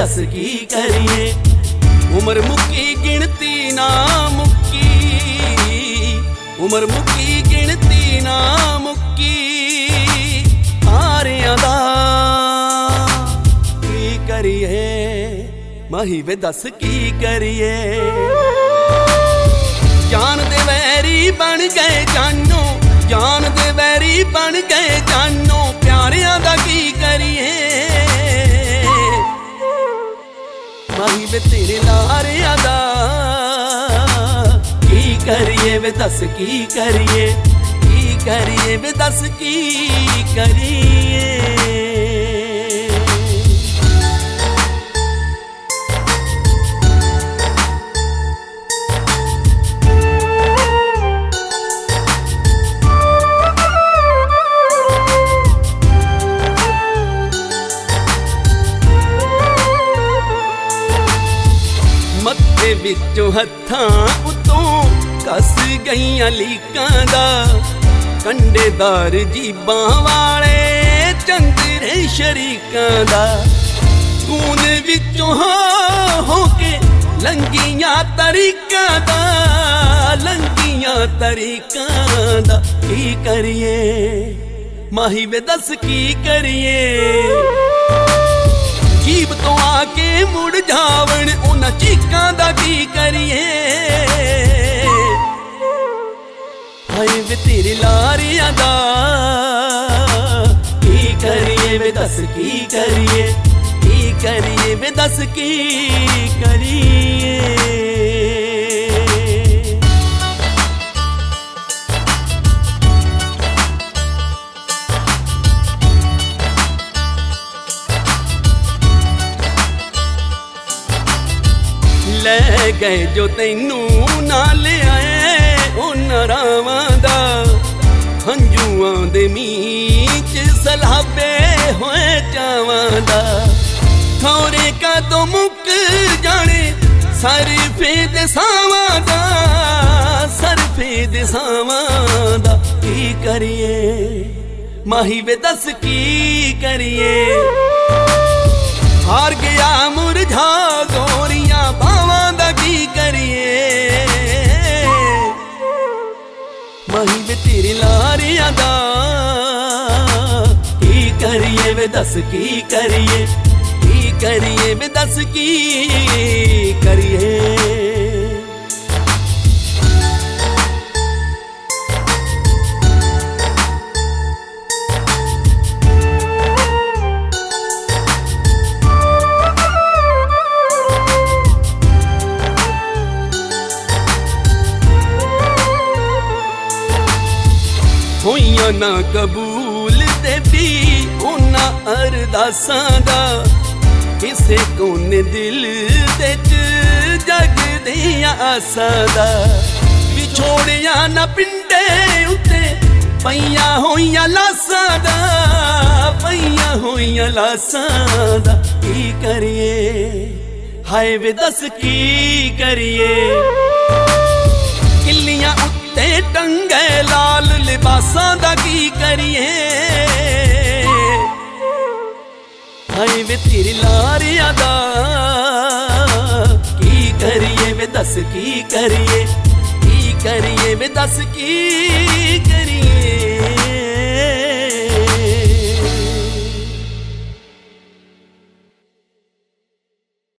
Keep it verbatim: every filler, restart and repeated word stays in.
दस की करिए। उमर मुक्की गिनती ना मुक्की, उमर मुक्की गिनती ना मुक्की आरियां दा की करिए। माही वे दस की करिए। जान दे वैरी बन गए जानो, जान दे वैरी बन गए जानो प्यारियां दा की करिए। माही वे तेरे लारियां दा की करिए। वे दस की करिए, की करिए वे दस की करिए। मत्थे विचों हत्थां उतों कस गईयां लीकां दा, कंडेदार जीबां वाले चंदरे शरीकां दा। खून विचों हो हो के लंघियां तरीकां दा, लंघियां तरीकां दा की करिए। माही वे दस की करिए। जीब तो आके मुड़ जावण उन्हां चीकां दा की करिए। हाय वे तेरे लारियां दा की करिए। वे दस की करिए, की करिए वे दस की करिए। ले गए जो तैनू नाल आए उन्हां रावां दा, हंजुआं दे मींह च सलाबे होए चावां दा। थोरे कदों मुक जाने सरफे दे सावां दा, सरफे दे सावां दा की करिए। माही वे दस की करिए। हार गया मुरझा गोरियां बावां दा की करिए। माही वे तेरे लारियां दा की करिए। वे दस की करिए, की करिए वे दस की करिए। होइयां ना कबूल देवी उन्हां अरदासां दा, किसे कोने दिल दे च जग दियां आसां दा। विछोड़ियां ना पिंडे उत्ते पईयां होइयां लासां दा, पईयां होइयां लासां दा की करिए। हाय वे दस की करिए। किल्लियां उत्ते टंगे लाल लिबासां दा की करिए। हाय वे तेरे लारियां दा की करिए। वे दस की करिए, की करिए वे दस की करिए।